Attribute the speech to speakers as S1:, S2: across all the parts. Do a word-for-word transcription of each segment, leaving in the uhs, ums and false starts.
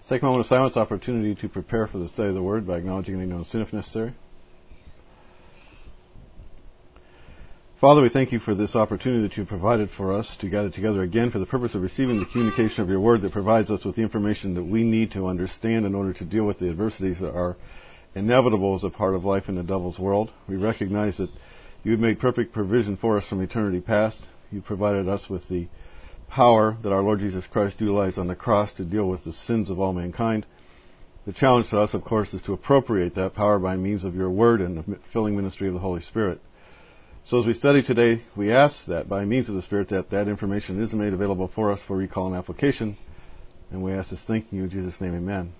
S1: Take a moment of silence, opportunity to prepare for the study of the Word by acknowledging any known sin if necessary. Father, we thank you for this opportunity that you provided for us to gather together again for the purpose of receiving the communication of your Word that provides us with the information that we need to understand in order to deal with the adversities that are inevitable as a part of life in the devil's world. We recognize that you have made perfect provision for us from eternity past. You provided us with the power that our Lord Jesus Christ utilized on the cross to deal with the sins of all mankind. The challenge to us, of course, is to appropriate that power by means of your Word and the filling ministry of the Holy Spirit. So as we study today, we ask that by means of the Spirit that that information is made available for us for recall and application. And we ask this thanking you in Jesus' name, amen.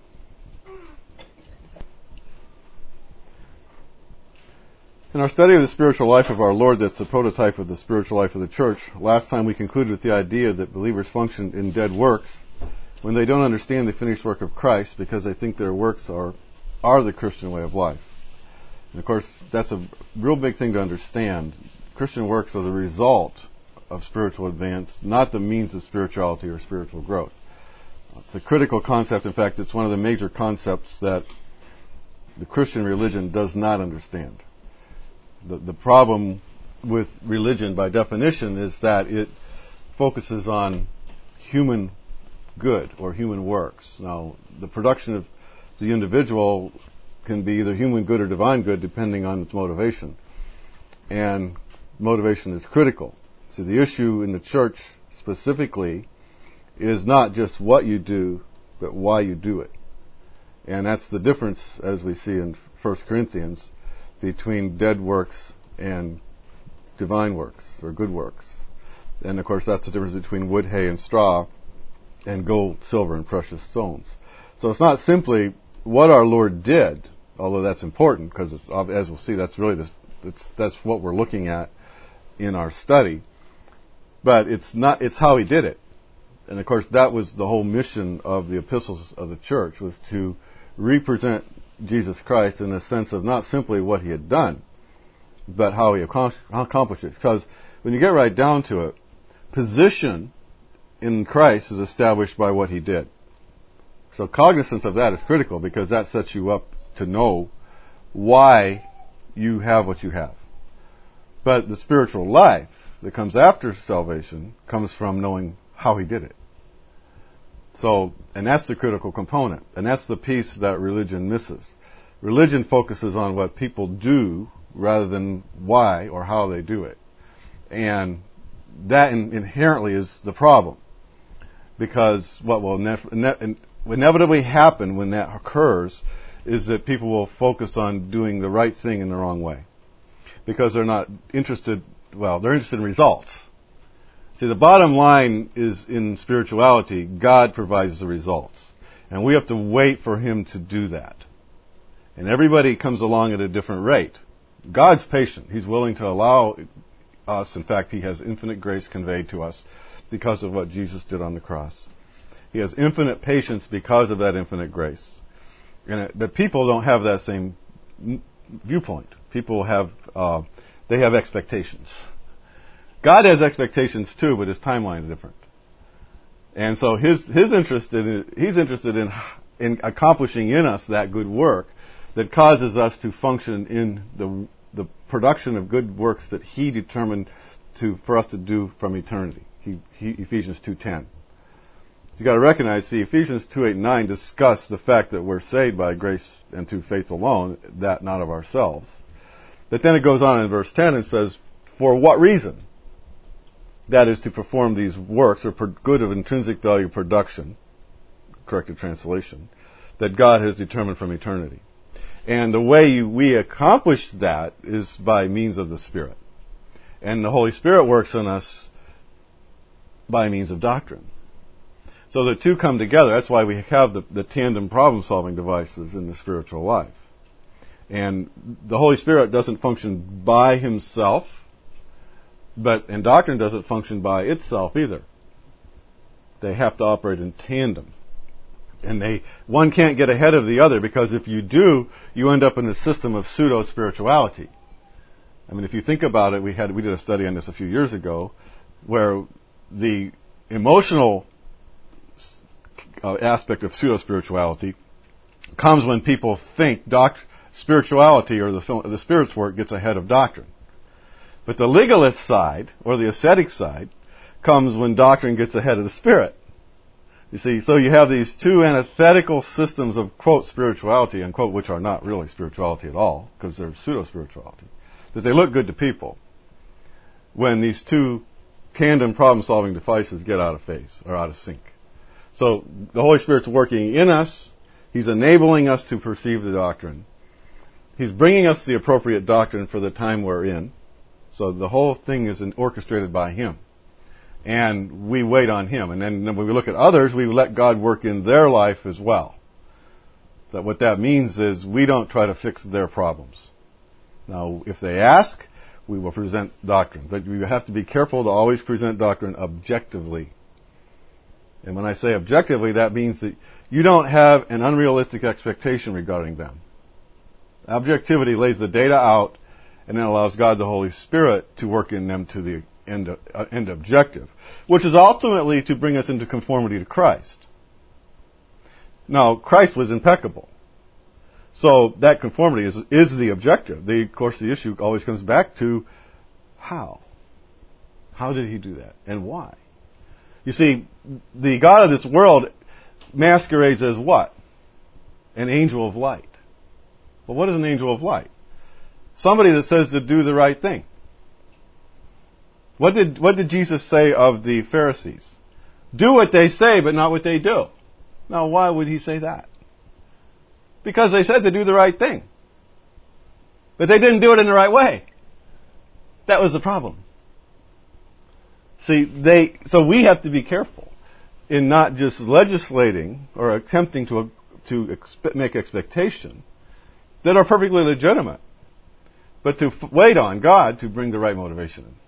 S1: In our study of the spiritual life of our Lord, that's the prototype of the spiritual life of the church, last time we concluded with the idea that believers function in dead works when they don't understand the finished work of Christ because they think their works are, are the Christian way of life. And of course, that's a real big thing to understand. Christian works are the result of spiritual advance, not the means of spirituality or spiritual growth. It's a critical concept. In fact, it's one of the major concepts that the Christian religion does not understand. The, the problem with religion, by definition, is that it focuses on human good or human works. Now, the production of the individual can be either human good or divine good, depending on its motivation. And motivation is critical. See, the issue in the church specifically is not just what you do, but why you do it. And that's the difference, as we see in First Corinthians, between dead works and divine works, or good works. And of course, that's the difference between wood, hay, and straw, and gold, silver, and precious stones. So it's not simply what our Lord did, although that's important, because it's, as we'll see, that's really the, it's, that's what we're looking at in our study. But it's not, it's how he did it. And of course, that was the whole mission of the epistles of the church, was to represent Jesus Christ in the sense of not simply what he had done, but how he accomplished it. Because when you get right down to it, position in Christ is established by what he did. So cognizance of that is critical, because that sets you up to know why you have what you have. But the spiritual life that comes after salvation comes from knowing how he did it. So, and that's the critical component. And that's the piece that religion misses. Religion focuses on what people do rather than why or how they do it. And that in, inherently is the problem. Because what will ine- inevitably happen when that occurs is that people will focus on doing the right thing in the wrong way. Because they're not interested, well, they're interested in results. See, the bottom line is in spirituality, God provides the results. And we have to wait for him to do that. And everybody comes along at a different rate. God's patient. He's willing to allow us. In fact, he has infinite grace conveyed to us because of what Jesus did on the cross. He has infinite patience because of that infinite grace. And it, but people don't have that same viewpoint. People have, uh, they have expectations. God has expectations too, but his timeline is different. And so his his interest in he's interested in in accomplishing in us that good work that causes us to function in the the production of good works that he determined to for us to do from eternity. He, he, Ephesians two ten. You've got to recognize, see, Ephesians two eight and nine discuss the fact that we're saved by grace and through faith alone, that not of ourselves. But then it goes on in verse ten and says, for what reason? That is to perform these works, or per good of intrinsic value production, corrected translation, that God has determined from eternity. And the way you, we accomplish that is by means of the Spirit. And the Holy Spirit works in us by means of doctrine. So the two come together. That's why we have the, the tandem problem-solving devices in the spiritual life. And the Holy Spirit doesn't function by himself, but and doctrine doesn't function by itself either. They have to operate in tandem. And they one can't get ahead of the other, because if you do, you end up in a system of pseudo-spirituality. I mean, if you think about it, we had we did a study on this a few years ago, where the emotional uh, aspect of pseudo-spirituality comes when people think doc- spirituality or the, the Spirit's work gets ahead of doctrine. But the legalist side, or the ascetic side, comes when doctrine gets ahead of the Spirit. You see, so you have these two antithetical systems of, quote, spirituality, unquote, which are not really spirituality at all, because they're pseudo-spirituality. That they look good to people when these two tandem problem-solving devices get out of phase, or out of sync. So the Holy Spirit's working in us. He's enabling us to perceive the doctrine. He's bringing us the appropriate doctrine for the time we're in. So the whole thing is orchestrated by Him. And we wait on Him. And then when we look at others, we let God work in their life as well. That what that means is we don't try to fix their problems. Now, if they ask, we will present doctrine. But you have to be careful to always present doctrine objectively. And when I say objectively, that means that you don't have an unrealistic expectation regarding them. Objectivity lays the data out and then allows God the Holy Spirit to work in them to the end, uh, end objective, which is ultimately to bring us into conformity to Christ. Now, Christ was impeccable. So that conformity is, is the objective. The, of course, the issue always comes back to how. How did He do that? And why? You see, the God of this world masquerades as what? An angel of light. Well, what is an angel of light? Somebody that says to do the right thing. What did, what did Jesus say of the Pharisees? Do what they say, but not what they do. Now, why would He say that? Because they said to do the right thing. But they didn't do it in the right way. That was the problem. See, they, so we have to be careful in not just legislating or attempting to, to expe- make expectation that are perfectly legitimate, but to f- wait on God to bring the right motivation in.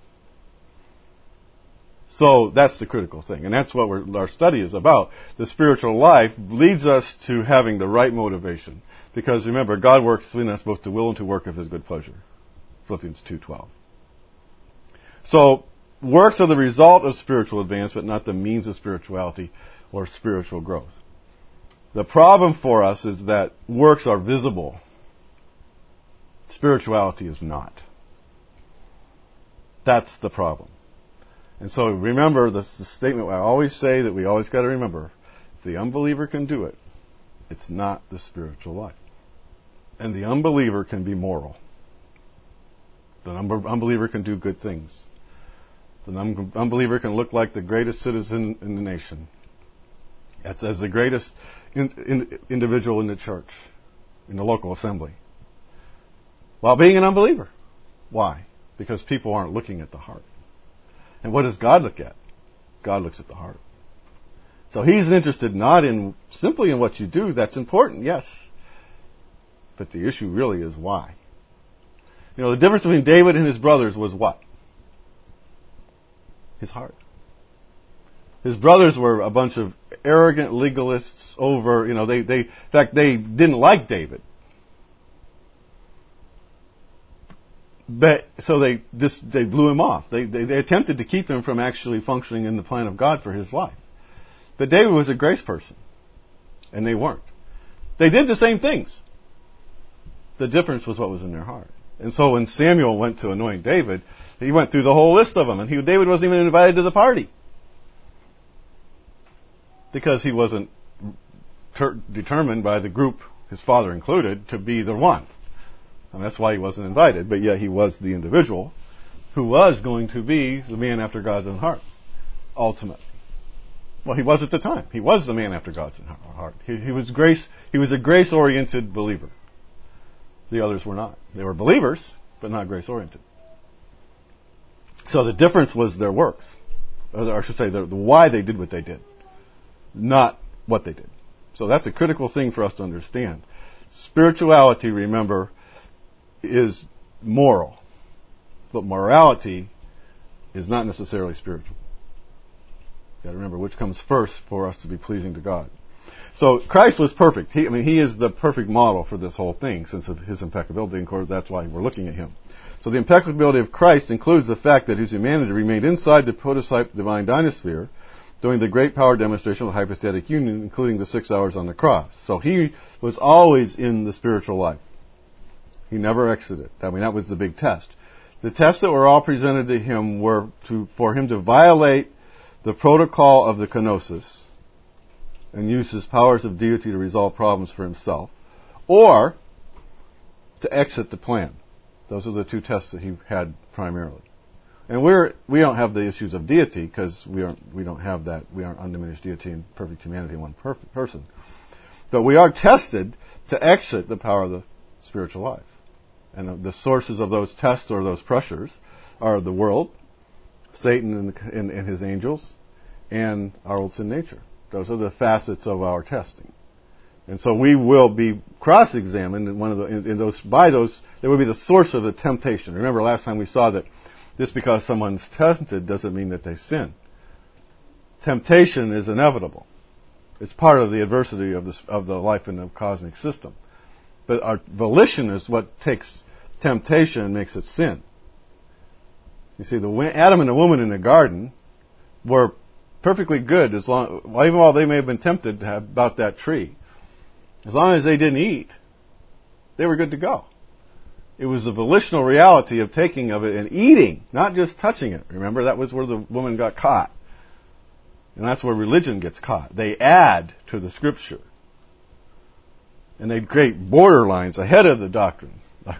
S1: So that's the critical thing, and that's what we're, our study is about. The spiritual life leads us to having the right motivation, because remember, God works within us both to will and to work of His good pleasure. Philippians two twelve. So works are the result of spiritual advancement, not the means of spirituality or spiritual growth. The problem for us is that works are visible. Spirituality is not. That's the problem. And so remember, this is the statement I always say that we always got to remember. If the unbeliever can do it, it's not the spiritual life. And the unbeliever can be moral. The unbeliever can do good things. The unbeliever can look like the greatest citizen in the nation, as, as the greatest in, in, individual in the church, in the local assembly, while being an unbeliever. Why? Because people aren't looking at the heart. And what does God look at? God looks at the heart. So He's interested not in simply in what you do. That's important, yes. But the issue really is why. You know, the difference between David and his brothers was what? His heart. His brothers were a bunch of arrogant legalists over, you know, they, they, in fact, they didn't like David. But, so they just, they blew him off. They, they, they attempted to keep him from actually functioning in the plan of God for his life. But David was a grace person. And they weren't. They did the same things. The difference was what was in their heart. And so when Samuel went to anoint David, he went through the whole list of them. And he, David wasn't even invited to the party. Because he wasn't ter- determined by the group, his father included, to be the one. And that's why he wasn't invited, but yet he was the individual who was going to be the man after God's own heart, ultimately. Well, he was at the time. He was the man after God's own heart. He, he was grace. He was a grace-oriented believer. The others were not. They were believers, but not grace-oriented. So the difference was their works, or I should say, the, the why they did what they did, not what they did. So that's a critical thing for us to understand. Spirituality, remember, is moral, but morality is not necessarily spiritual. You've got to remember which comes first for us to be pleasing to God. So Christ was perfect. He, I mean, He is the perfect model for this whole thing, since of His impeccability. And of course, that's why we're looking at Him. So the impeccability of Christ includes the fact that His humanity remained inside the prototype divine dynasphere, during the great power demonstration of the hypostatic union, including the six hours on the cross. So he was always in the spiritual life. He never exited. I mean, that was the big test. The tests that were all presented to him were to, for him to violate the protocol of the kenosis and use his powers of deity to resolve problems for himself, or to exit the plan. Those are the two tests that he had primarily. And we're, we don't have the issues of deity because we aren't, we don't have that. We aren't undiminished deity and perfect humanity in one perfect person. But we are tested to exit the power of the spiritual life. And the sources of those tests or those pressures are the world, Satan and, and, and his angels, and our old sin nature. Those are the facets of our testing. And so we will be cross-examined in one of the, in, in those, by those, they will be the source of the temptation. Remember last time we saw that just because someone's tempted doesn't mean that they sin. Temptation is inevitable. It's part of the adversity of, this, of the life in the cosmic system. But our volition is what takes temptation and makes it sin. You see, the Adam and the woman in the garden were perfectly good as long, well, even while they may have been tempted to have about that tree. As long as they didn't eat, they were good to go. It was the volitional reality of taking of it and eating, not just touching it. Remember, that was where the woman got caught. And that's where religion gets caught. They add to the Scripture. And they create borderlines ahead of the doctrine.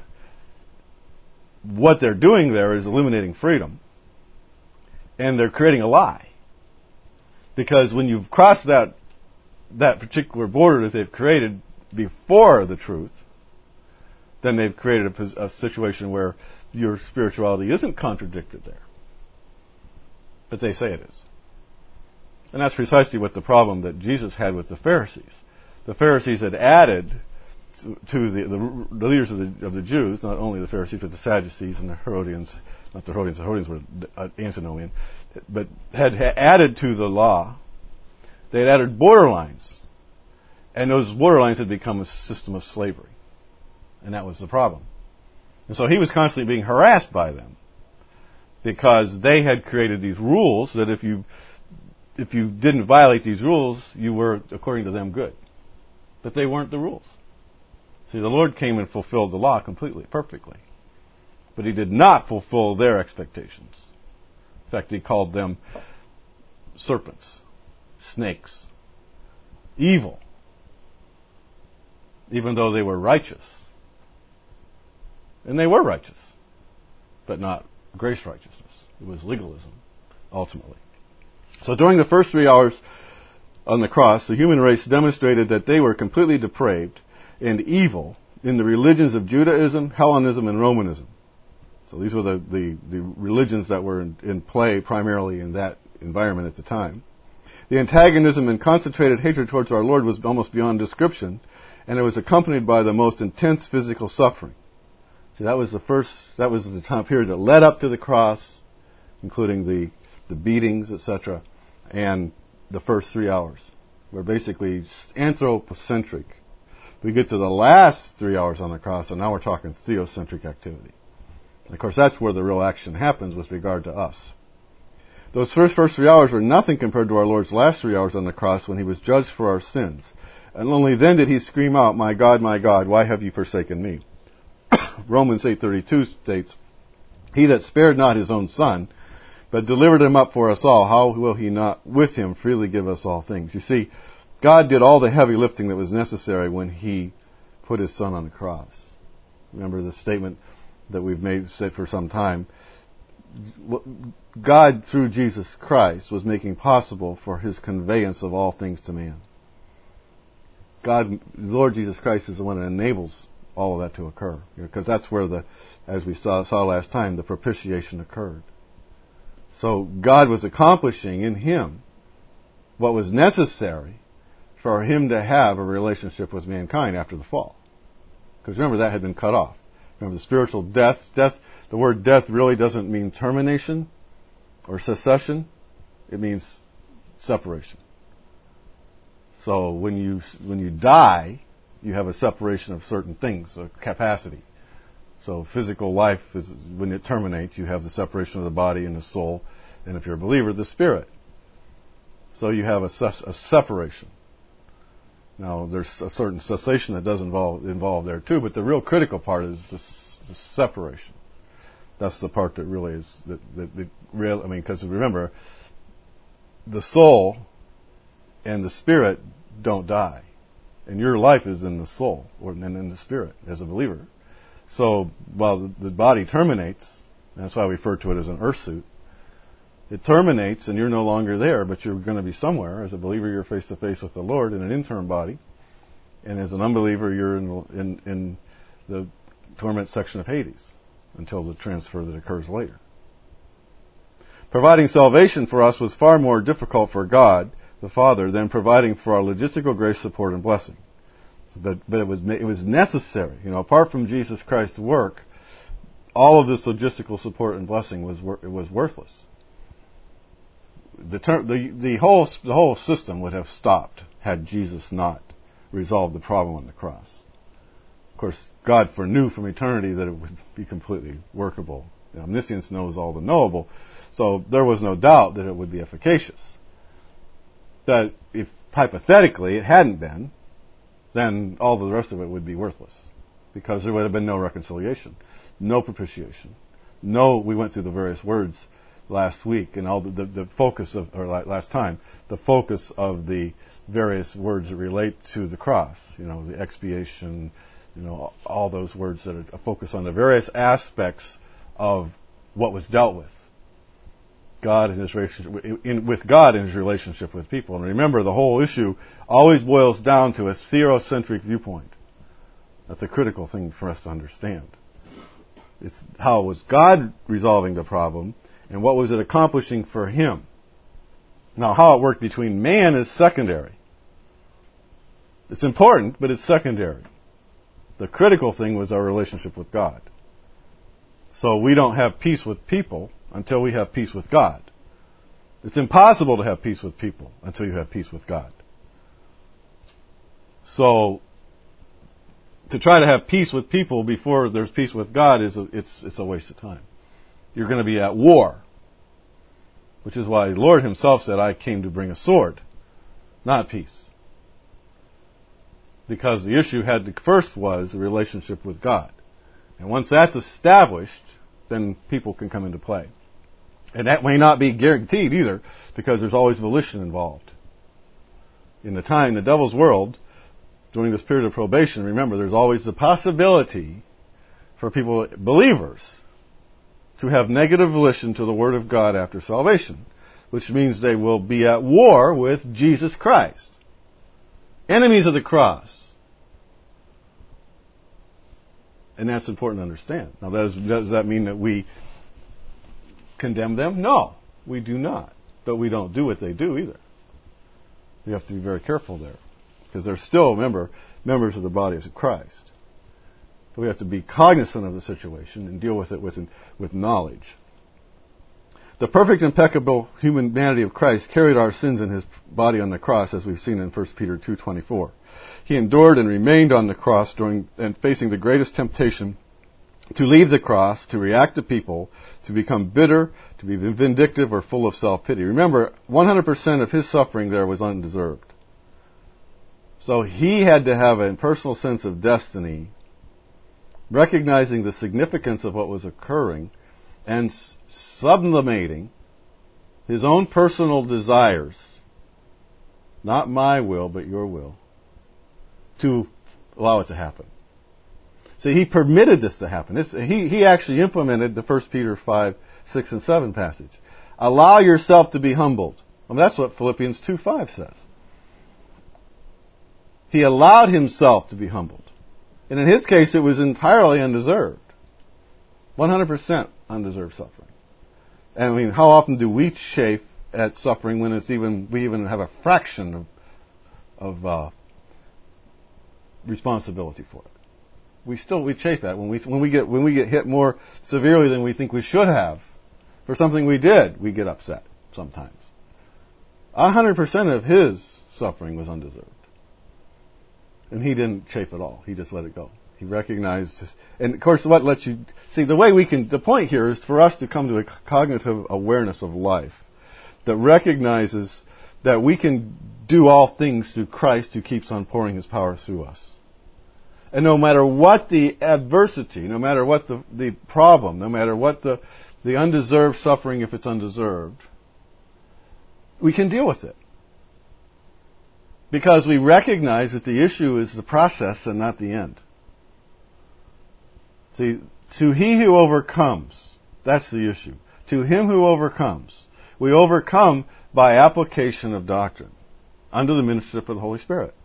S1: What they're doing there is eliminating freedom. And they're creating a lie. Because when you've crossed that, that particular border that they've created before the truth, then they've created a, a situation where your spirituality isn't contradicted there. But they say it is. And that's precisely what the problem that Jesus had with the Pharisees. The Pharisees had added to, to the, the, the leaders of the, of the Jews, not only the Pharisees, but the Sadducees and the Herodians, not the Herodians, the Herodians were uh, antinomian, but had, had added to the law. They had added borderlines. And those borderlines had become a system of slavery. And that was the problem. And so he was constantly being harassed by them because they had created these rules that if you if you didn't violate these rules, you were, according to them, good. But they weren't the rules. See, the Lord came and fulfilled the law completely, perfectly. But he did not fulfill their expectations. In fact, he called them serpents, snakes, evil, even though they were righteous. And they were righteous, but not grace righteousness. It was legalism, ultimately. So during the first three hours on the cross, the human race demonstrated that they were completely depraved and evil in the religions of Judaism, Hellenism, and Romanism. So these were the, the, the religions that were in, in play primarily in that environment at the time. The antagonism and concentrated hatred towards our Lord was almost beyond description, and it was accompanied by the most intense physical suffering. See, that was the first, that was the time period that led up to the cross, including the, the beatings, et cetera, and the first three hours were basically anthropocentric. We get to the last three hours on the cross, and now we're talking theocentric activity. And of course, that's where the real action happens with regard to us. Those first, first three hours were nothing compared to our Lord's last three hours on the cross when he was judged for our sins. And only then did he scream out, "My God, my God, why have you forsaken me?" Romans eight thirty-two states, "He that spared not his own son, but delivered him up for us all, how will he not with him freely give us all things?" You see, God did all the heavy lifting that was necessary when he put his son on the cross. Remember the statement that we've made said for some time. God, through Jesus Christ, was making possible for his conveyance of all things to man. God, Lord Jesus Christ, is the one that enables all of that to occur. Because that's where the, as we saw, saw last time, the propitiation occurred. So God was accomplishing in him what was necessary for him to have a relationship with mankind after the fall. Because remember, that had been cut off. Remember, the spiritual death, death, the word death really doesn't mean termination or secession. It means separation. So when you, when you die, you have a separation of certain things, a capacity. So physical life is, when it terminates, you have the separation of the body and the soul, and if you're a believer, the spirit. So you have a, a separation. Now, there's a certain cessation that does involve involve there too, but the real critical part is this, this separation. That's the part that really is that, that, that real. I mean, because remember, the soul and the spirit don't die, and your life is in the soul or and in the spirit as a believer. So while the, the body terminates, that's why we refer to it as an earth suit. It terminates, and you're no longer there, but you're going to be somewhere. As a believer, you're face to face with the Lord in an interim body, and as an unbeliever, you're in, in, in the torment section of Hades until the transfer that occurs later. Providing salvation for us was far more difficult for God, the Father, than providing for our logistical grace, support, and blessing. So, but but it was it was necessary. You know, apart from Jesus Christ's work, all of this logistical support and blessing was it was worthless. The, term, the the whole the whole system would have stopped had Jesus not resolved the problem on the cross. Of course, God foreknew from eternity that it would be completely workable. The omniscience knows all the knowable, so there was no doubt that it would be efficacious. That if hypothetically it hadn't been, then all the rest of it would be worthless, because there would have been no reconciliation, no propitiation, no. We went through the various words last week, and all the, the, the focus of, or last time, the focus of the various words that relate to the cross. You know, the expiation, you know, all those words that are focus on the various aspects of what was dealt with. God and His relationship in, with God and His relationship with people. And remember, the whole issue always boils down to a theocentric viewpoint. That's a critical thing for us to understand. It's how was God resolving the problem, and what was it accomplishing for Him? Now, how it worked between man is secondary. It's important, but it's secondary. The critical thing was our relationship with God. So we don't have peace with people until we have peace with God. It's impossible to have peace with people until you have peace with God. So to try to have peace with people before there's peace with God is a, it's it's a waste of time. You're going to be at war, which is why the Lord Himself said, "I came to bring a sword, not peace." Because the issue had to, first was the relationship with God. And once that's established, then people can come into play. And that may not be guaranteed either, because there's always volition involved. In the time, the devil's world, during this period of probation, remember, there's always the possibility for people, believers, to have negative volition to the Word of God after salvation, which means they will be at war with Jesus Christ. Enemies of the cross. And that's important to understand. Now, does, does that mean that we condemn them? No, we do not. But we don't do what they do either. We have to be very careful there, because they're still, remember, members of the body of Christ. But we have to be cognizant of the situation and deal with it with, with knowledge. The perfect, impeccable humanity of Christ carried our sins in His body on the cross, as we've seen in First Peter two twenty-four. He endured and remained on the cross during and facing the greatest temptation to leave the cross, to react to people, to become bitter, to be vindictive, or full of self-pity. Remember, one hundred percent of His suffering there was undeserved. So He had to have a personal sense of destiny, recognizing the significance of what was occurring, and sublimating His own personal desires, not my will, but your will, to allow it to happen. See, He permitted this to happen. This, he, he actually implemented the First Peter five, six, and seven passage. Allow yourself to be humbled. I mean, that's what Philippians two five says. He allowed Himself to be humbled. And in His case, it was entirely undeserved. one hundred percent undeserved suffering. And I mean, how often do we chafe at suffering when it's even we even have a fraction of, of uh, responsibility for it? We still we chafe at when we when we get when we get hit more severely than we think we should have for something we did. We get upset sometimes. A hundred percent of His suffering was undeserved, and He didn't chafe at all. He just let it go. He recognized, his, and of course, what lets you see the way we can. The point here is for us to come to a cognitive awareness of life that recognizes that we can do all things through Christ who keeps on pouring His power through us. And no matter what the adversity, no matter what the, the problem, no matter what the, the undeserved suffering, if it's undeserved, we can deal with it. Because we recognize that the issue is the process and not the end. See, to he who overcomes, that's the issue. To him who overcomes, we overcome by application of doctrine under the ministry of the Holy Spirit.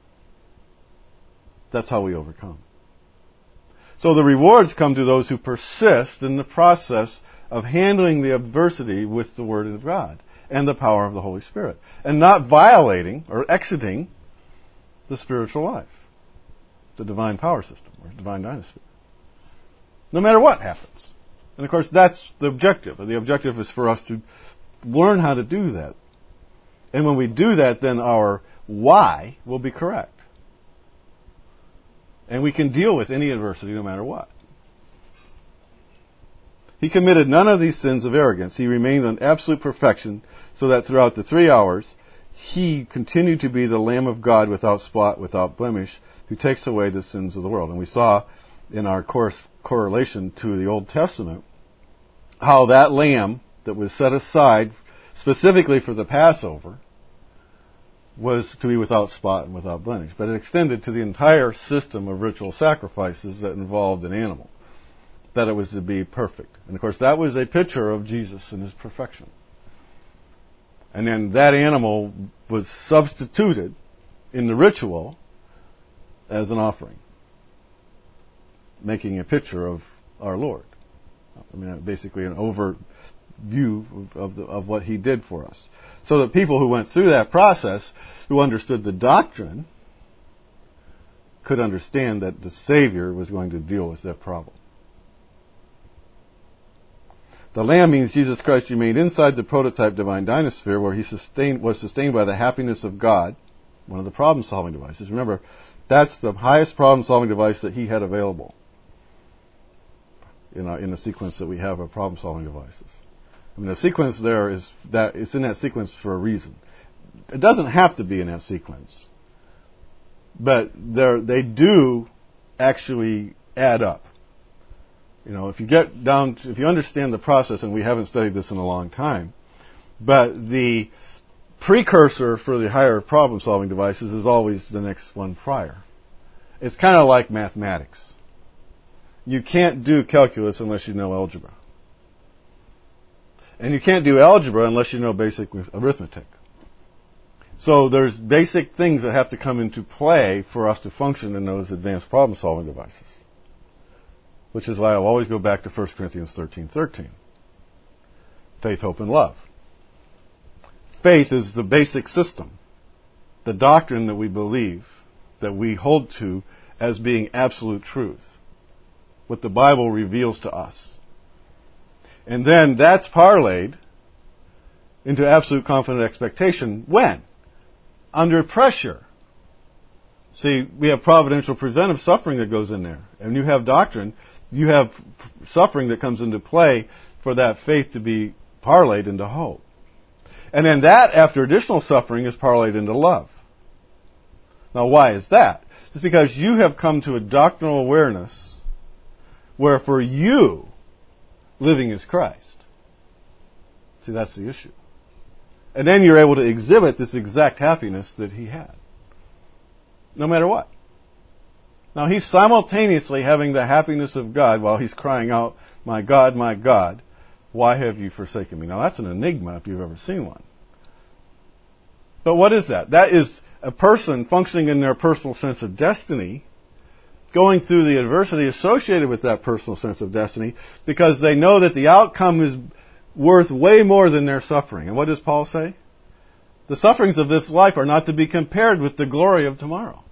S1: That's how we overcome. So the rewards come to those who persist in the process of handling the adversity with the Word of God and the power of the Holy Spirit, and not violating or exiting the spiritual life, the divine power system, or divine dynasty. No matter what happens. And of course, that's the objective. The objective is for us to learn how to do that. And when we do that, then our why will be correct. And we can deal with any adversity no matter what. He committed none of these sins of arrogance. He remained in absolute perfection, so that throughout the three hours, he continued to be the Lamb of God without spot, without blemish, who takes away the sins of the world. And we saw in our course correlation to the Old Testament how that lamb that was set aside specifically for the Passover was to be without spot and without blemish. But it extended to the entire system of ritual sacrifices that involved an animal, that it was to be perfect. And of course that was a picture of Jesus and His perfection. And then that animal was substituted in the ritual as an offering, making a picture of our Lord. I mean, basically an overview of, of, the, of what He did for us. So that people who went through that process, who understood the doctrine, could understand that the Savior was going to deal with that problem. The Lamb means Jesus Christ remained inside the prototype divine dynasphere, where He sustained, was sustained by the happiness of God, one of the problem-solving devices. Remember, that's the highest problem-solving device that He had available in, our, in the sequence that we have of problem-solving devices. I mean, the sequence there is that it's in that sequence for a reason. It doesn't have to be in that sequence, but they do actually add up. You know, if you get down to, if you understand the process, and we haven't studied this in a long time, but the precursor for the higher problem-solving devices is always the next one prior. It's kind of like mathematics. You can't do calculus unless you know algebra. And you can't do algebra unless you know basic arithmetic. So there's basic things that have to come into play for us to function in those advanced problem-solving devices. Which is why I'll always go back to First Corinthians thirteen thirteen. Faith, hope, and love. Faith is the basic system. The doctrine that we believe, that we hold to as being absolute truth. What the Bible reveals to us. And then that's parlayed into absolute confident expectation. When? Under pressure. See, we have providential preventive suffering that goes in there. And you have doctrine, you have suffering that comes into play for that faith to be parlayed into hope. And then that, after additional suffering, is parlayed into love. Now, why is that? It's because you have come to a doctrinal awareness where for you, living is Christ. See, that's the issue. And then you're able to exhibit this exact happiness that He had. No matter what. Now, He's simultaneously having the happiness of God while He's crying out, "My God, my God, why have you forsaken me?" Now, that's an enigma if you've ever seen one. But what is that? That is a person functioning in their personal sense of destiny, going through the adversity associated with that personal sense of destiny, because they know that the outcome is worth way more than their suffering. And what does Paul say? The sufferings of this life are not to be compared with the glory of tomorrow.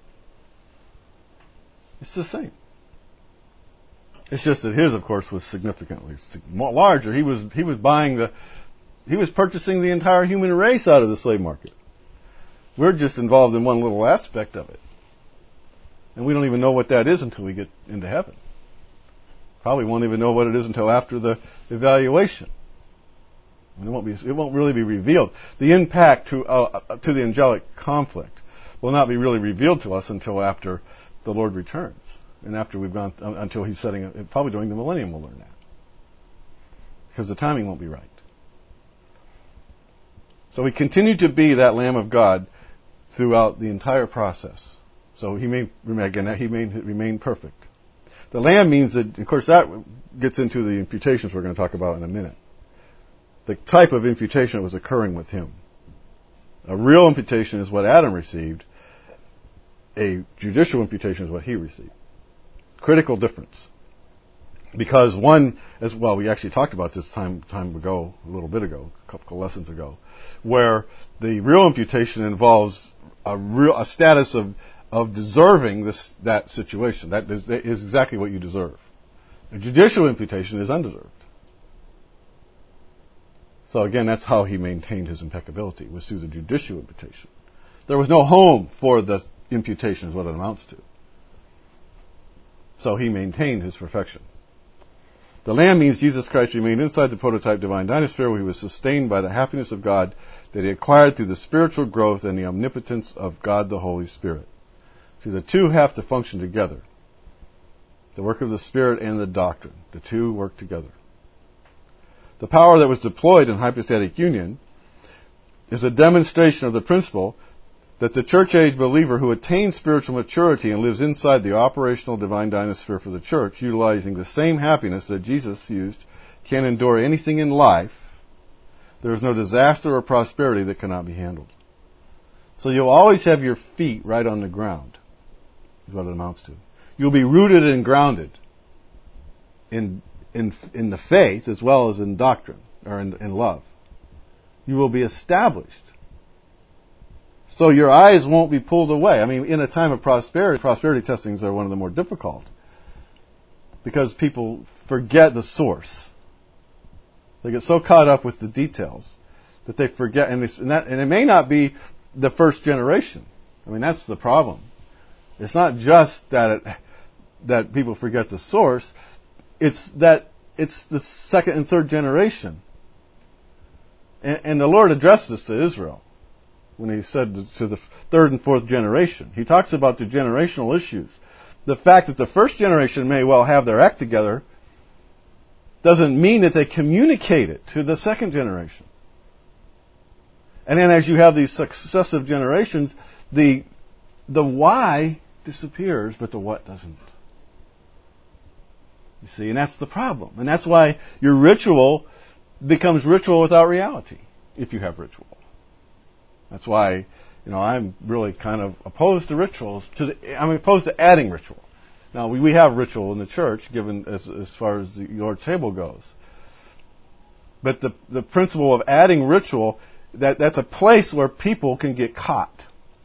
S1: It's the same. It's just that his, of course, was significantly larger. He was he was buying the, he was purchasing the entire human race out of the slave market. We're just involved in one little aspect of it. And we don't even know what that is until we get into heaven. Probably won't even know what it is until after the evaluation. It won't be. It won't really be revealed. The impact to uh, to the angelic conflict will not be really revealed to us until after the Lord returns, and after we've gone uh, until He's setting it. Probably during the millennium, we'll learn that, because the timing won't be right. So He continued to be that Lamb of God throughout the entire process. So He may again He may remain perfect. The Lamb means that, of course, that gets into the imputations we're going to talk about in a minute. The type of imputation that was occurring with Him. A real imputation is what Adam received. A judicial imputation is what He received. Critical difference. Because one, as well, we actually talked about this time time ago, a little bit ago, a couple of lessons ago, where the real imputation involves a real a status of of deserving this that situation. That is, is exactly what you deserve. A judicial imputation is undeserved. So again, that's how He maintained His impeccability, was through the judicial imputation. There was no home for the imputation, is what it amounts to. So He maintained His perfection. The Lamb means Jesus Christ remained inside the prototype divine dynasphere, where He was sustained by the happiness of God that He acquired through the spiritual growth and the omnipotence of God the Holy Spirit. See, the two have to function together. The work of the Spirit and the doctrine. The two work together. The power that was deployed in hypostatic union is a demonstration of the principle that the church-age believer who attains spiritual maturity and lives inside the operational divine dynasphere for the church, utilizing the same happiness that Jesus used, can endure anything in life. There is no disaster or prosperity that cannot be handled. So you'll always have your feet right on the ground, is what it amounts to. You'll be rooted and grounded in in in the faith as well as in doctrine, or in, in love. You will be established. So your eyes won't be pulled away. I mean, in a time of prosperity, prosperity testings are one of the more difficult, because people forget the source. They get so caught up with the details that they forget, and, they, and, that, and it may not be the first generation. I mean, that's the problem. It's not just that it, that people forget the source. It's that it's the second and third generation. And, and the Lord addressed this to Israel when He said to the third and fourth generation. He talks about the generational issues. The fact that the first generation may well have their act together doesn't mean that they communicate it to the second generation. And then as you have these successive generations, the the why disappears, but the what doesn't. You see, and that's the problem. And that's why your ritual becomes ritual without reality, if you have ritual. That's why, you know, I'm really kind of opposed to rituals. To the, I'm opposed to adding ritual. Now, we, we have ritual in the church, given as, as far as the Lord's table goes. But the the principle of adding ritual, that that's a place where people can get caught.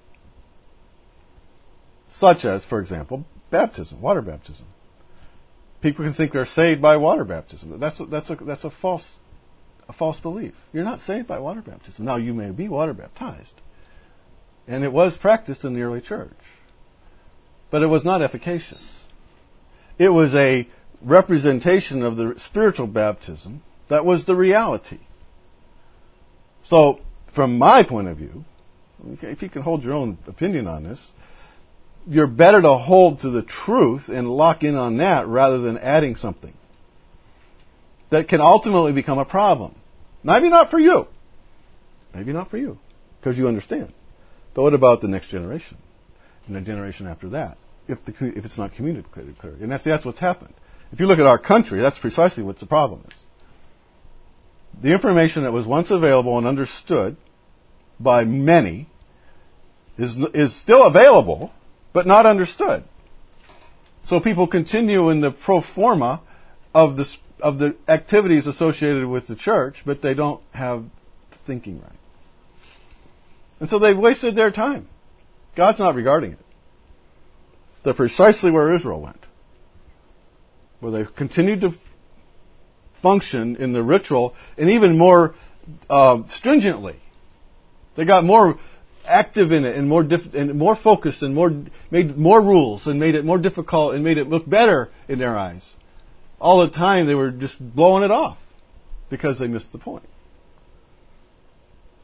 S1: Such as, for example, baptism, water baptism. People can think they're saved by water baptism. That's a, that's a that's a false a false belief. You're not saved by water baptism. Now, you may be water baptized, and it was practiced in the early church, but it was not efficacious. It was a representation of the spiritual baptism that was the reality. So, from my point of view, if you can hold your own opinion on this, you're better to hold to the truth and lock in on that rather than adding something that can ultimately become a problem. Maybe not for you. Maybe not for you, because you understand. But what about the next generation and the generation after that, if the if it's not communicated clearly? And that's that's what's happened. If you look at our country, that's precisely what the problem is. The information that was once available and understood by many is is still available, but not understood. So people continue in the pro forma of the of the activities associated with the church, but they don't have the thinking right. And so they've wasted their time. God's not regarding it. They're precisely where Israel went, where they've continued to f- function in the ritual, and even more uh, stringently. They got more active in it, and more diff- and more focused, and more made more rules, and made it more difficult, and made it look better in their eyes. All the time they were just blowing it off because they missed the point.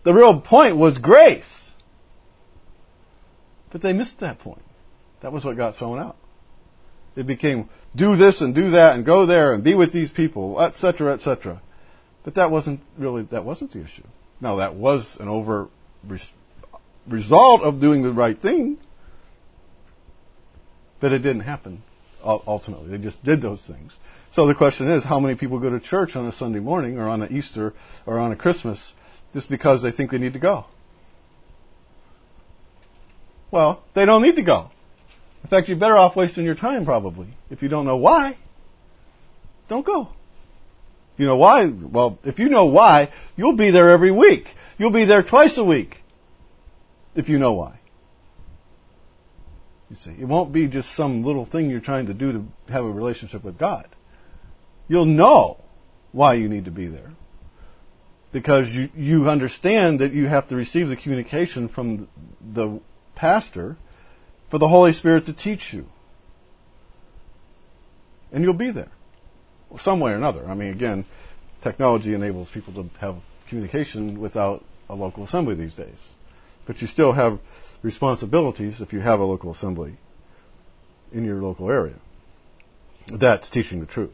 S1: The real point was grace. But they missed that point. That was what got thrown out. It became, do this and do that and go there and be with these people, et cetera, et cetera. But that wasn't really, that wasn't the issue. Now, that was an over res- result of doing the right thing. But it didn't happen ultimately. They just did those things. So the question is, how many people go to church on a Sunday morning or on an Easter or on a Christmas just because they think they need to go? Well, they don't need to go. In fact, you're better off wasting your time probably. If you don't know why, don't go. You know why? Well, if you know why, you'll be there every week. You'll be there twice a week if you know why. You see, it won't be just some little thing you're trying to do to have a relationship with God. You'll know why you need to be there. Because you, you understand that you have to receive the communication from the pastor for the Holy Spirit to teach you. And you'll be there. Some way or another. I mean, again, technology enables people to have communication without a local assembly these days. But you still have responsibilities if you have a local assembly in your local area. That's teaching the truth.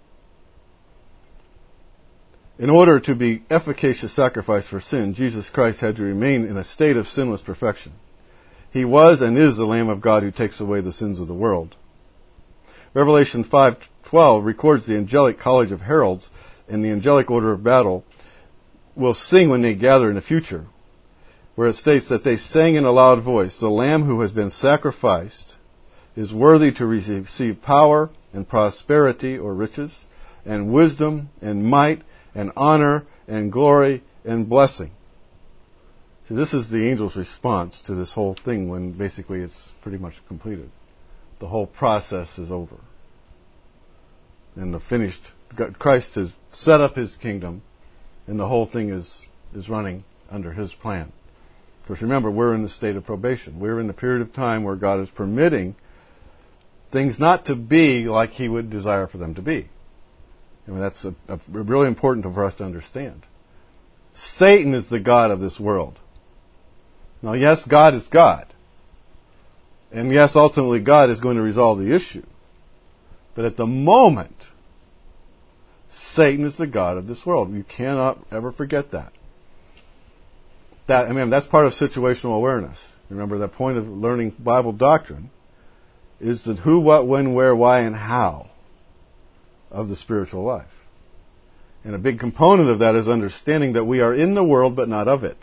S1: In order to be efficacious sacrifice for sin, Jesus Christ had to remain in a state of sinless perfection. He was and is the Lamb of God who takes away the sins of the world. Revelation five twelve records the angelic college of heralds and the angelic order of battle will sing when they gather in the future, where it states that they sang in a loud voice, "The Lamb who has been sacrificed is worthy to receive power and prosperity or riches, and wisdom and might and honor and glory and blessing." See, this is the angel's response to this whole thing when basically it's pretty much completed. The whole process is over. And the finished, Christ has set up His kingdom, and the whole thing is, is running under His plan. Of course, remember, we're in the state of probation. We're in the period of time where God is permitting things not to be like He would desire for them to be. I mean, that's a, a really important for us to understand. Satan is the god of this world. Now, yes, God is God. And yes, ultimately God is going to resolve the issue. But at the moment, Satan is the god of this world. You cannot ever forget that. That, I mean, that's part of situational awareness. Remember, that point of learning Bible doctrine is the who, what, when, where, why, and how of the spiritual life. And a big component of that is understanding that we are in the world but not of it.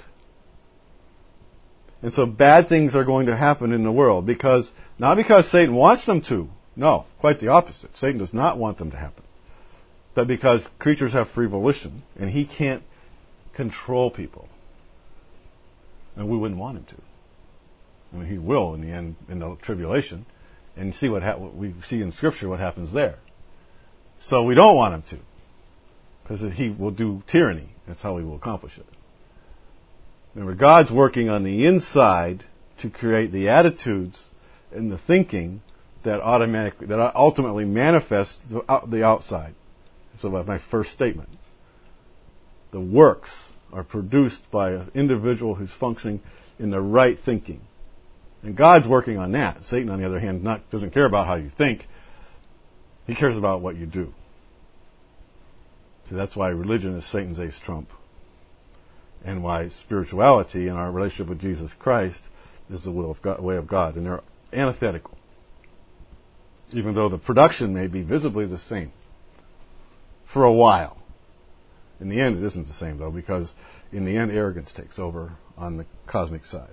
S1: And so bad things are going to happen in the world because, not because Satan wants them to. No, quite the opposite. Satan does not want them to happen. But because creatures have free volition and he can't control people. And we wouldn't want him to. I mean, he will in the end, in the tribulation. And see what, ha- what we see in Scripture what happens there. So we don't want him to. Because he will do tyranny. That's how he will accomplish it. Remember, God's working on the inside to create the attitudes and the thinking that automatically, that ultimately manifests the, the outside. So that's my first statement. The works are produced by an individual who's functioning in the right thinking. And God's working on that. Satan, on the other hand, not, doesn't care about how you think. He cares about what you do. So that's why religion is Satan's ace trump. And why spirituality and our relationship with Jesus Christ is the will of God, way of God. And they're antithetical. Even though the production may be visibly the same. For a while. In the end, it isn't the same, though, because in the end, arrogance takes over on the cosmic side.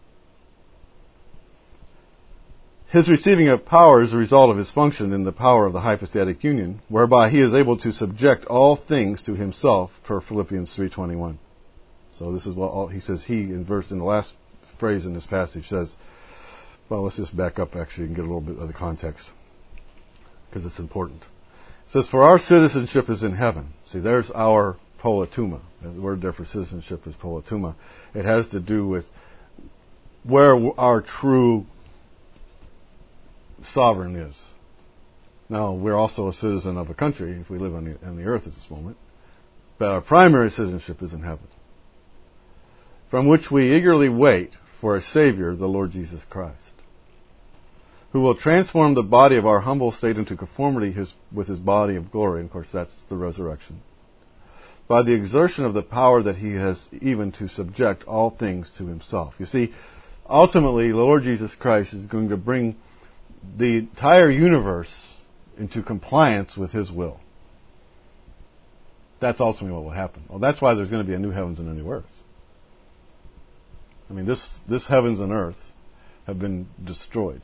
S1: His receiving of power is a result of his function in the power of the hypostatic union, whereby he is able to subject all things to himself, per Philippians three twenty-one. So this is what all, he says. He, in verse, in the last phrase in this passage, says. Well, let's just back up actually and get a little bit of the context, because it's important. It says, "For our citizenship is in heaven." See, there's our polituma. The word there for citizenship is polituma. It has to do with where our true sovereign is. Now, we're also a citizen of a country if we live on the, on the earth at this moment. But our primary citizenship is in heaven. from which we eagerly wait for a Savior, the Lord Jesus Christ, who will transform the body of our humble state into conformity his, with his body of glory. And of course, that's the resurrection. By the exertion of the power that he has even to subject all things to himself. You see, ultimately, the Lord Jesus Christ is going to bring the entire universe into compliance with his will. That's ultimately what will happen. Well, that's why there's going to be a new heavens and a new earth. I mean, this, this heavens and earth have been destroyed.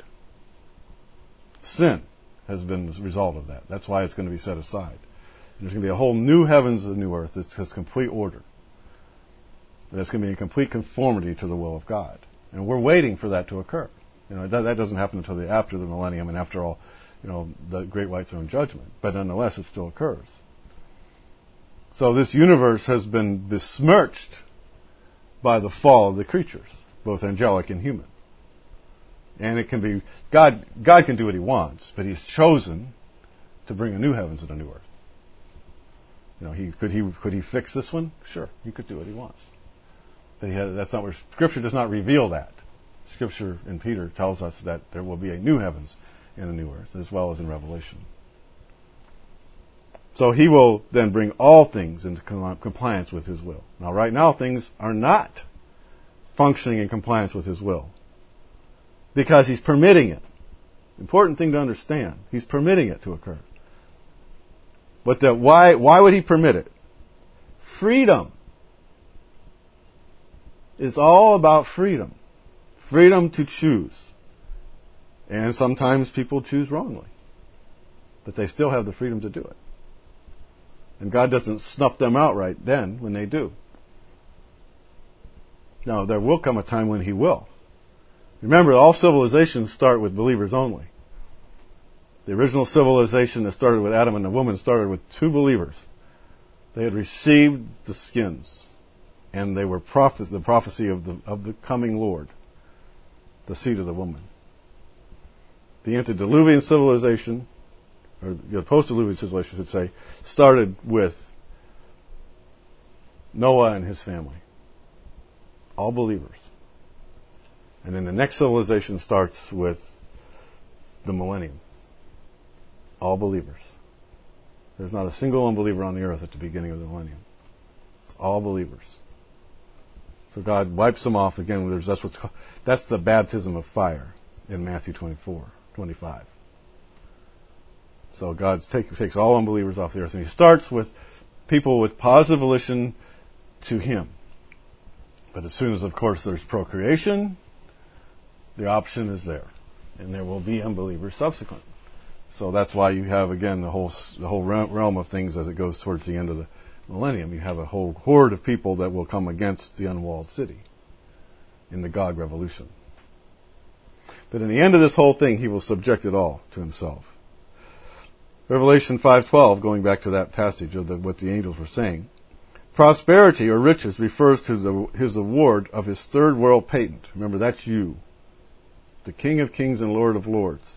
S1: Sin has been the result of that. That's why it's going to be set aside. And there's going to be a whole new heavens and a new earth that has complete order. And that's going to be in complete conformity to the will of God. And we're waiting for that to occur. You know, that, that doesn't happen until the, after the millennium and after all, you know, the great white throne judgment. But nonetheless, it still occurs. So this universe has been besmirched by the fall of the creatures, both angelic and human. And it can be, God, God can do what he wants, but he's chosen to bring a new heavens and a new earth. You know, he, could he, could he fix this one? Sure, he could do what he wants. But he had, that's not where, Scripture does not reveal that. Scripture in Peter tells us that there will be a new heavens and a new earth, as well as in Revelation. So he will then bring all things into compliance with his will. Now, right now, things are not functioning in compliance with his will because he's permitting it. Important thing to understand. He's permitting it to occur. But the, why, why would he permit it? Freedom. It's all about freedom. Freedom to choose. And sometimes people choose wrongly. But they still have the freedom to do it. And God doesn't snuff them out right then when they do. Now, there will come a time when he will. Remember, all civilizations start with believers only. The original civilization that started with Adam and the woman started with two believers. They had received the skins. And they were prophes- the prophecy of the, of the coming Lord, the seed of the woman. The antediluvian civilization, or the post-diluvian civilization, I should say, started with Noah and his family. All believers. And then the next civilization starts with the millennium. All believers. There's not a single unbeliever on the earth at the beginning of the millennium. All believers. So God wipes them off again. There's, that's what's called, that's the baptism of fire in Matthew twenty-four, twenty-five. So God take, takes all unbelievers off the earth. And he starts with people with positive volition to him. But as soon as, of course, there's procreation, the option is there. And there will be unbelievers subsequent. So that's why you have, again, the whole the whole realm of things as it goes towards the end of the millennium. You have a whole horde of people that will come against the unwalled city in the Gog revolution. But in the end of this whole thing, he will subject it all to himself. Revelation five twelve, going back to that passage of the, what the angels were saying, prosperity or riches refers to the, his award of his third world patent. Remember, that's you, the King of Kings and Lord of Lords.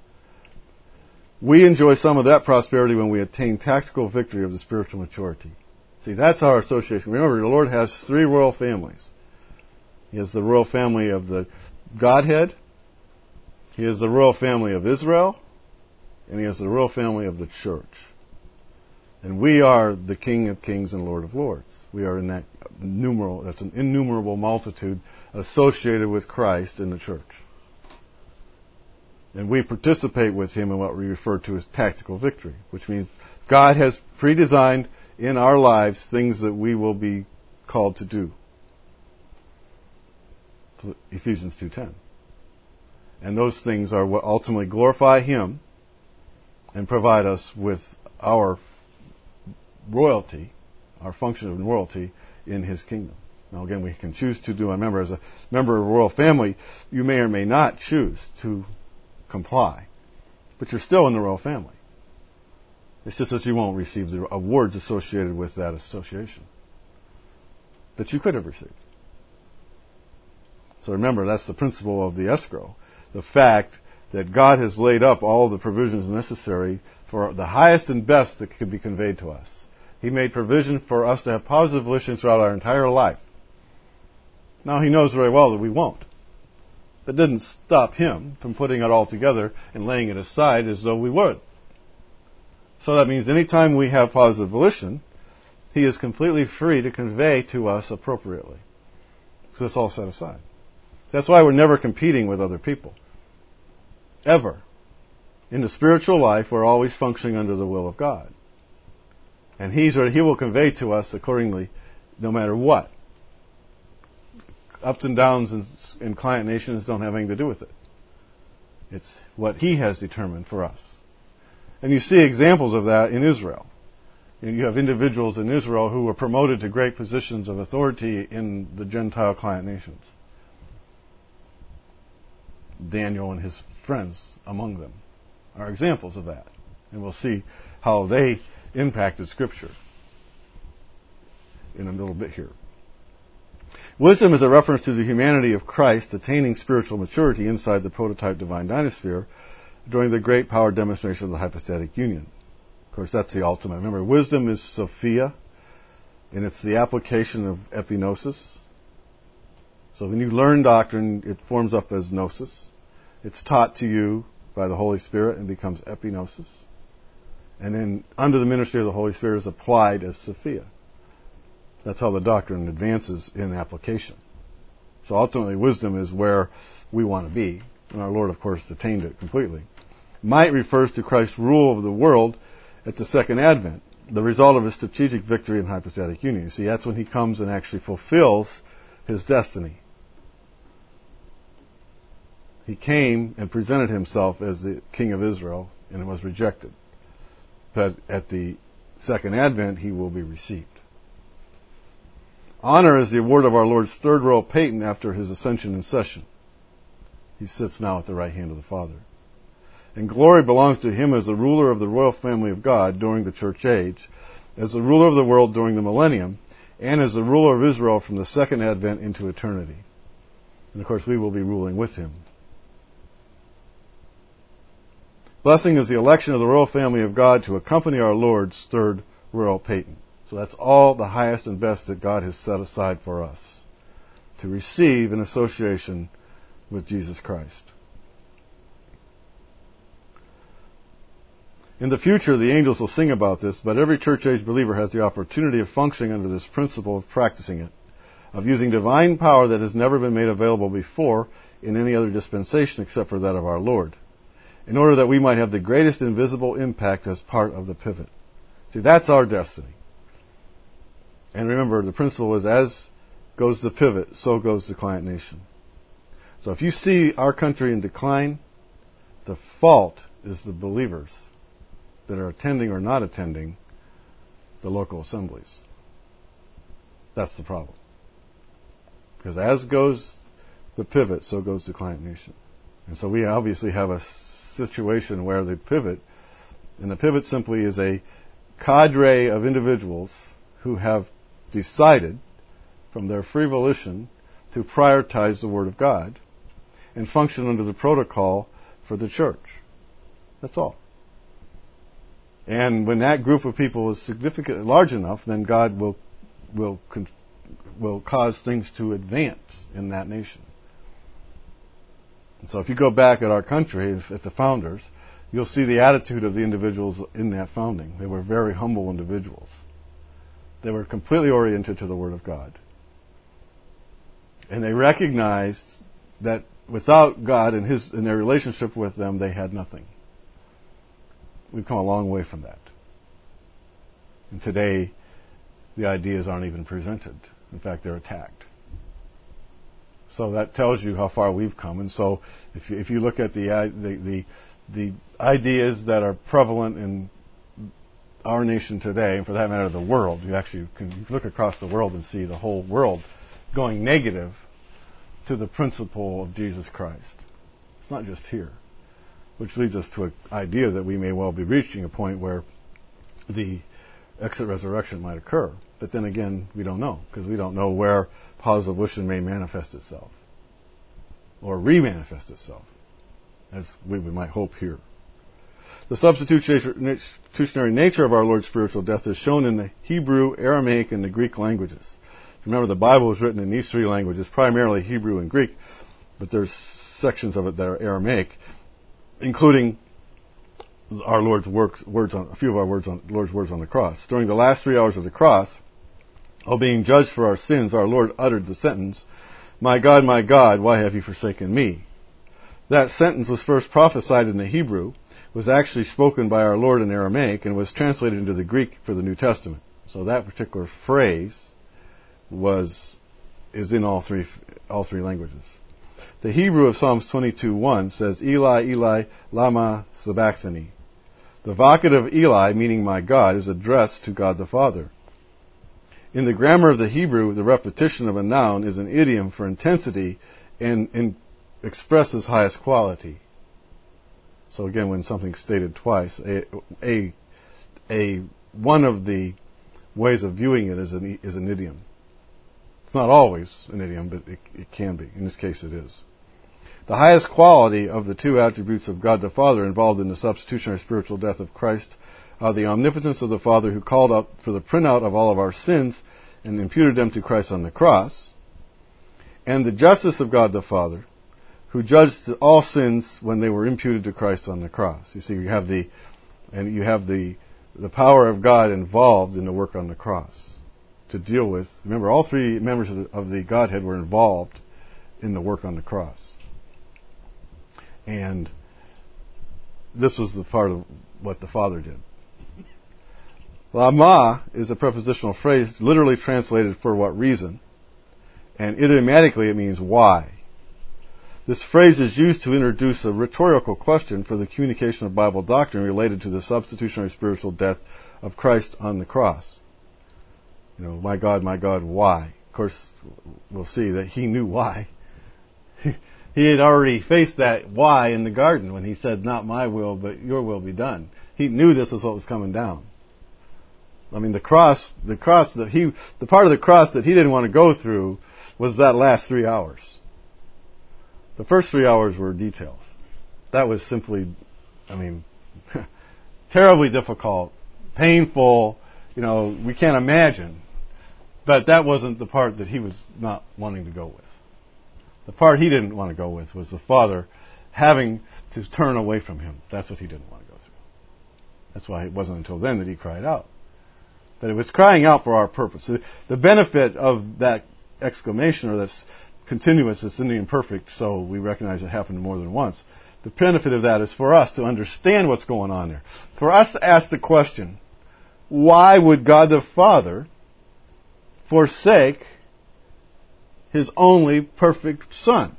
S1: We enjoy some of that prosperity when we attain tactical victory of the spiritual maturity. See, that's our association. Remember, the Lord has three royal families. He has the royal family of the Godhead. He has the royal family of Israel. And he has the royal family of the church. And we are the King of Kings and Lord of Lords. We are in that numeral, that's an innumerable multitude associated with Christ in the church. And we participate with him in what we refer to as tactical victory, which means God has pre-designed in our lives things that we will be called to do. Ephesians two ten. And those things are what ultimately glorify him and provide us with our royalty, our function of royalty in his kingdom. Now again, we can choose to do, I remember, as a member of a royal family, you may or may not choose to comply. But you're still in the royal family. It's just that you won't receive the awards associated with that association that you could have received. So remember, that's the principle of the escrow. The fact that God has laid up all the provisions necessary for the highest and best that could be conveyed to us. He made provision for us to have positive volition throughout our entire life. Now he knows very well that we won't. That didn't stop him from putting it all together and laying it aside as though we would. So that means anytime we have positive volition, he is completely free to convey to us appropriately. Because it's all set aside. That's why we're never competing with other people. Ever. In the spiritual life, we're always functioning under the will of God. And he's, or he will convey to us accordingly, no matter what. Ups and downs in, in client nations don't have anything to do with it. It's what he has determined for us. And you see examples of that in Israel. You have individuals in Israel who were promoted to great positions of authority in the Gentile client nations. Daniel and his friends among them are examples of that. And we'll see how they impacted Scripture in a little bit here. Wisdom is a reference to the humanity of Christ attaining spiritual maturity inside the prototype divine dynasphere during the great power demonstration of the hypostatic union. Of course, that's the ultimate. Remember, wisdom is Sophia, and it's the application of epignosis. So when you learn doctrine, it forms up as gnosis. It's taught to you by the Holy Spirit and becomes epignosis. And then under the ministry of the Holy Spirit is applied as Sophia. That's how the doctrine advances in application. So ultimately, wisdom is where we want to be. And our Lord, of course, attained it completely. Might refers to Christ's rule over the world at the second advent, the result of his strategic victory in hypostatic union. You see, that's when he comes and actually fulfills his destiny. He came and presented himself as the King of Israel, and it was rejected. But at the second advent, he will be received. Honor is the award of our Lord's third royal patent after his ascension and session. He sits now at the right hand of the Father. And glory belongs to him as the ruler of the royal family of God during the church age, as the ruler of the world during the millennium, and as the ruler of Israel from the second advent into eternity. And of course, we will be ruling with him. Blessing is the election of the royal family of God to accompany our Lord's third royal patent. So that's all the highest and best that God has set aside for us, to receive in association with Jesus Christ. In the future, the angels will sing about this, but every church-age believer has the opportunity of functioning under this principle of practicing it, of using divine power that has never been made available before in any other dispensation except for that of our Lord, in order that we might have the greatest invisible impact as part of the pivot. See, that's our destiny. And remember, the principle is as goes the pivot, so goes the client nation. So if you see our country in decline, the fault is the believers that are attending or not attending the local assemblies. That's the problem. Because as goes the pivot, so goes the client nation. And so we obviously have a situation where the pivot, and the pivot simply is a cadre of individuals who have decided from their free volition to prioritize the Word of God and function under the protocol for the church. That's all. And when that group of people is significant, large enough, then God will will will cause things to advance in that nation. And so if you go back at our country, at the founders, you'll see the attitude of the individuals in that founding. They were very humble individuals. They were completely oriented to the Word of God. And they recognized that without God and his and their relationship with them, they had nothing. We've come a long way from that. And today, the ideas aren't even presented. In fact, they're attacked. So that tells you how far we've come. And so, if you, if you look at the, the the the ideas that are prevalent in our nation today, and for that matter, the world, you actually can look across the world and see the whole world going negative to the principle of Jesus Christ. It's not just here. Which leads us to an idea that we may well be reaching a point where the exit resurrection might occur. But then again, we don't know, because we don't know where positive volition may manifest itself or re-manifest itself, as we might hope here. The substitutionary nature of our Lord's spiritual death is shown in the Hebrew, Aramaic, and the Greek languages. Remember, the Bible was written in these three languages, primarily Hebrew and Greek, but there's sections of it that are Aramaic, including our Lord's works, words on a few of our words on Lord's words on the cross. During the last three hours of the cross, while being judged for our sins, our Lord uttered the sentence, "My God, my God, why have you forsaken me?" That sentence was first prophesied in the Hebrew, was actually spoken by our Lord in Aramaic, and was translated into the Greek for the New Testament. So that particular phrase was is in all three all three languages. The Hebrew of Psalms twenty-two one says, "Eli, Eli, lama sabachthani." The vocative Eli, meaning my God, is addressed to God the Father. In the grammar of the Hebrew, the repetition of a noun is an idiom for intensity and, and expresses highest quality. So again, when something's stated twice, a, a, a one of the ways of viewing it is an, is an idiom. It's not always an idiom, but it, it can be. In this case, it is. The highest quality of the two attributes of God the Father involved in the substitutionary spiritual death of Christ are the omnipotence of the Father who called out for the printout of all of our sins and imputed them to Christ on the cross, and the justice of God the Father who judged all sins when they were imputed to Christ on the cross. You see, you have the and you have the the power of God involved in the work on the cross to deal with. Remember, all three members of the, of the Godhead were involved in the work on the cross. And this was the part of what the Father did. Lama is a prepositional phrase literally translated for what reason, and idiomatically it means why. This phrase is used to introduce a rhetorical question for the communication of Bible doctrine related to the substitutionary spiritual death of Christ on the cross. You know, my God, my God, why? Of course, we'll see that he knew why. He had already faced that why in the garden when he said, "Not my will, but your will be done." He knew this was what was coming down. I mean, the cross, the cross that he, the part of the cross that he didn't want to go through was that last three hours. The first three hours were details. That was simply, I mean, terribly difficult, painful, you know, we can't imagine. But that wasn't the part that he was not wanting to go with. The part he didn't want to go with was the Father having to turn away from him. That's what he didn't want to go through. That's why it wasn't until then that he cried out. But it was crying out for our purpose. The benefit of that exclamation, or that's continuous, it's in the imperfect, so we recognize it happened more than once. The benefit of that is for us to understand what's going on there. For us to ask the question, why would God the Father forsake His only perfect Son?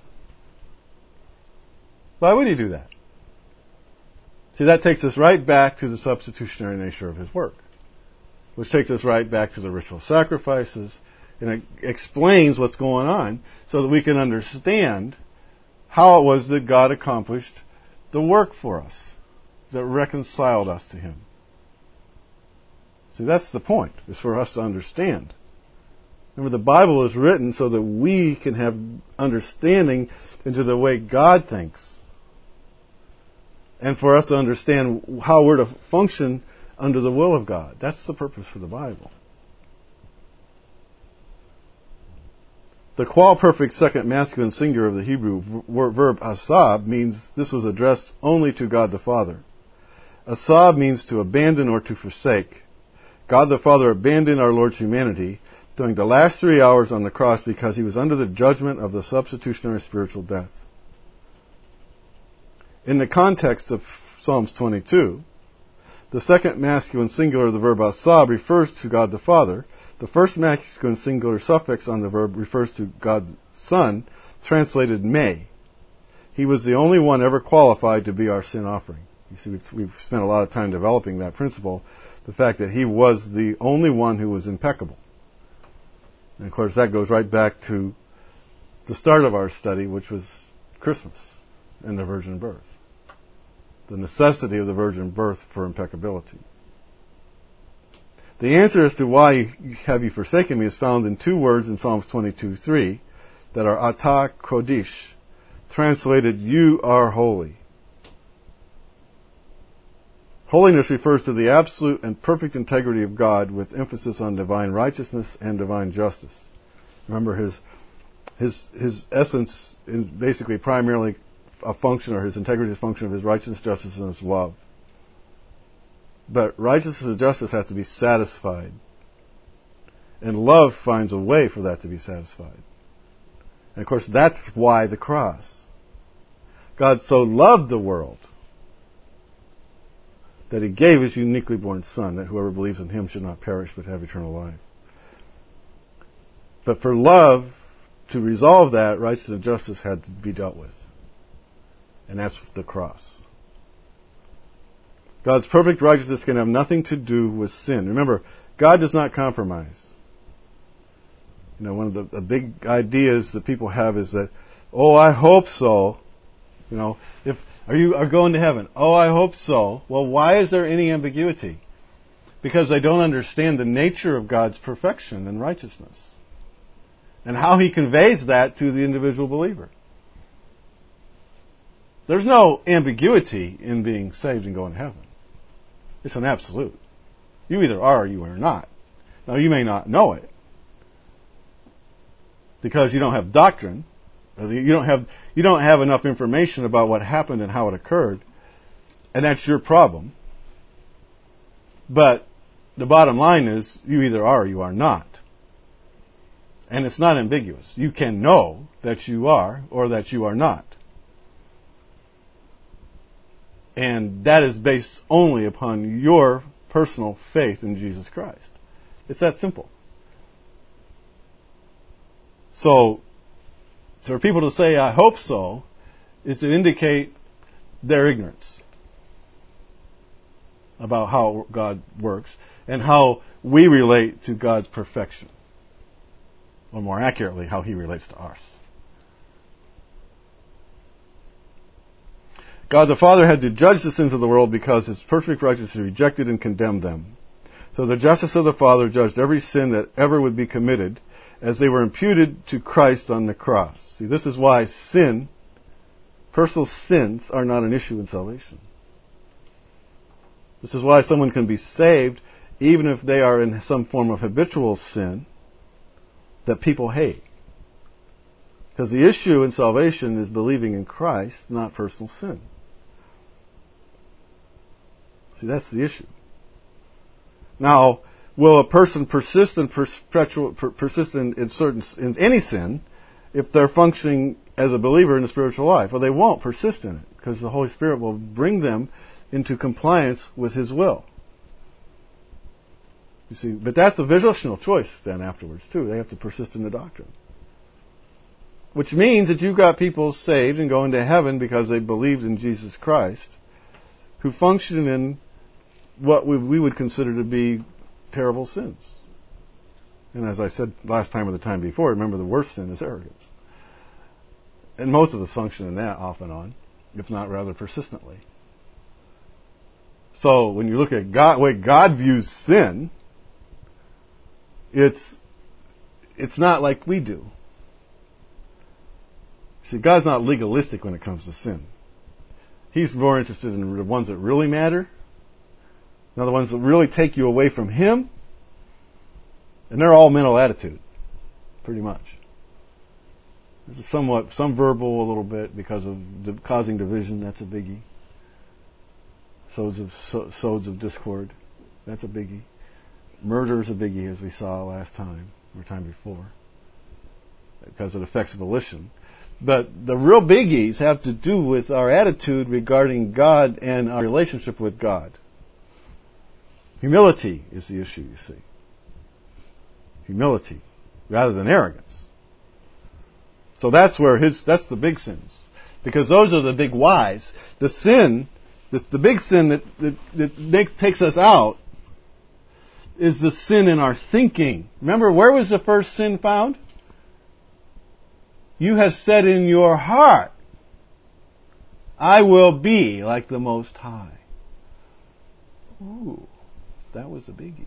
S1: Why would He do that? See, that takes us right back to the substitutionary nature of His work, which takes us right back to the ritual sacrifices, and it explains what's going on so that we can understand how it was that God accomplished the work for us, that reconciled us to Him. See, that's the point, is for us to understand. Remember, the Bible is written so that we can have understanding into the way God thinks, and for us to understand how we're to function under the will of God. That's the purpose for the Bible. The qual-perfect second masculine singular of the Hebrew verb asab means this was addressed only to God the Father. Asab means to abandon or to forsake. God the Father abandoned our Lord's humanity during the last three hours on the cross because He was under the judgment of the substitutionary spiritual death. In the context of Psalms twenty-two, the second masculine singular of the verb asab refers to God the Father. The first masculine singular suffix on the verb refers to God's Son, translated may. He was the only one ever qualified to be our sin offering. You see, we've, we've spent a lot of time developing that principle, the fact that He was the only one who was impeccable. And of course, that goes right back to the start of our study, which was Christmas and the virgin birth. The necessity of the virgin birth for impeccability. The answer as to why have you forsaken me is found in two words in Psalms twenty-two three that are atah kodesh, translated, you are holy. Holiness refers to the absolute and perfect integrity of God with emphasis on divine righteousness and divine justice. Remember, his his his essence is basically primarily a function, or his integrity is a function of his righteousness, justice, and his love. But righteousness and justice have to be satisfied. And love finds a way for that to be satisfied. And of course, that's why the cross. God so loved the world that He gave His uniquely born Son, that whoever believes in Him should not perish but have eternal life. But for love to resolve that, righteousness and justice had to be dealt with. And that's the cross. God's perfect righteousness can have nothing to do with sin. Remember, God does not compromise. You know, one of the, the big ideas that people have is that, oh, I hope so. You know, if are you are going to heaven? Oh, I hope so. Well, why is there any ambiguity? Because they don't understand the nature of God's perfection and righteousness, and how He conveys that to the individual believer. There's no ambiguity in being saved and going to heaven. It's an absolute. You either are or you are not. Now, you may not know it because you don't have doctrine. You don't have you don't have enough information about what happened and how it occurred, and that's your problem. But the bottom line is, you either are or you are not. And it's not ambiguous. You can know that you are or that you are not. And that is based only upon your personal faith in Jesus Christ. It's that simple. So, for people to say, I hope so, is to indicate their ignorance about how God works and how we relate to God's perfection. Or more accurately, how He relates to us. God the Father had to judge the sins of the world because His perfect righteousness rejected and condemned them. So the justice of the Father judged every sin that ever would be committed as they were imputed to Christ on the cross. See, this is why sin, personal sins, are not an issue in salvation. This is why someone can be saved even if they are in some form of habitual sin that people hate. Because the issue in salvation is believing in Christ, not personal sin. See, that's the issue. Now, will a person persist in perpetual, per, persist in, in certain in any sin if they're functioning as a believer in the spiritual life? Well, they won't persist in it because the Holy Spirit will bring them into compliance with His will. You see, but that's a volitional choice then afterwards too. They have to persist in the doctrine. Which means that you've got people saved and going to heaven because they believed in Jesus Christ, who function in what we, we would consider to be terrible sins. And as I said last time or the time before, remember the worst sin is arrogance. And most of us function in that off and on, if not rather persistently. So when you look at God, the way God views sin, it's it's not like we do. See, God's not legalistic when it comes to sin. He's more interested in the ones that really matter, now the ones that really take you away from Him, and they're all mental attitude, pretty much. There's somewhat, some verbal a little bit because of the causing division, that's a biggie. Sows of, so, sows of discord, that's a biggie. Murder is a biggie, as we saw last time, or time before, because it affects volition. But the real biggies have to do with our attitude regarding God and our relationship with God. Humility is the issue, you see. Humility, rather than arrogance. So that's where his, that's the big sins. Because those are the big whys. The sin, the, the big sin that, that, that make, takes us out is the sin in our thinking. Remember, where was the first sin found? You have said in your heart, I will be like the Most High. Ooh, that was a biggie.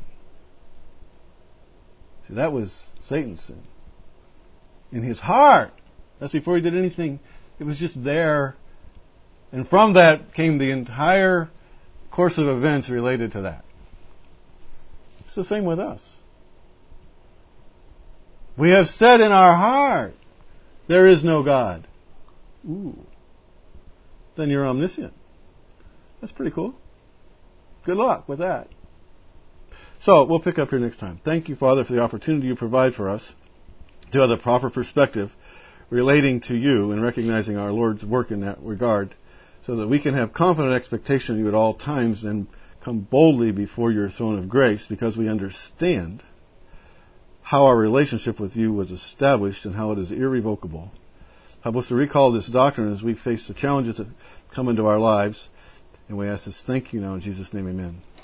S1: See, that was Satan's sin. In his heart. That's before he did anything. It was just there. And from that came the entire course of events related to that. It's the same with us.
S2: We have said in our heart, there is no God. Ooh. Then you're omniscient. That's pretty cool. Good luck with that. So, we'll pick up here next time. Thank you, Father, for the opportunity you provide for us to have the proper perspective relating to you and recognizing our Lord's work in that regard, so that we can have confident expectation of you at all times and come boldly before your throne of grace, because we understand how our relationship with you was established and how it is irrevocable. Help us to recall this doctrine as we face the challenges that come into our lives. And we ask this, thank you now in Jesus' name, amen.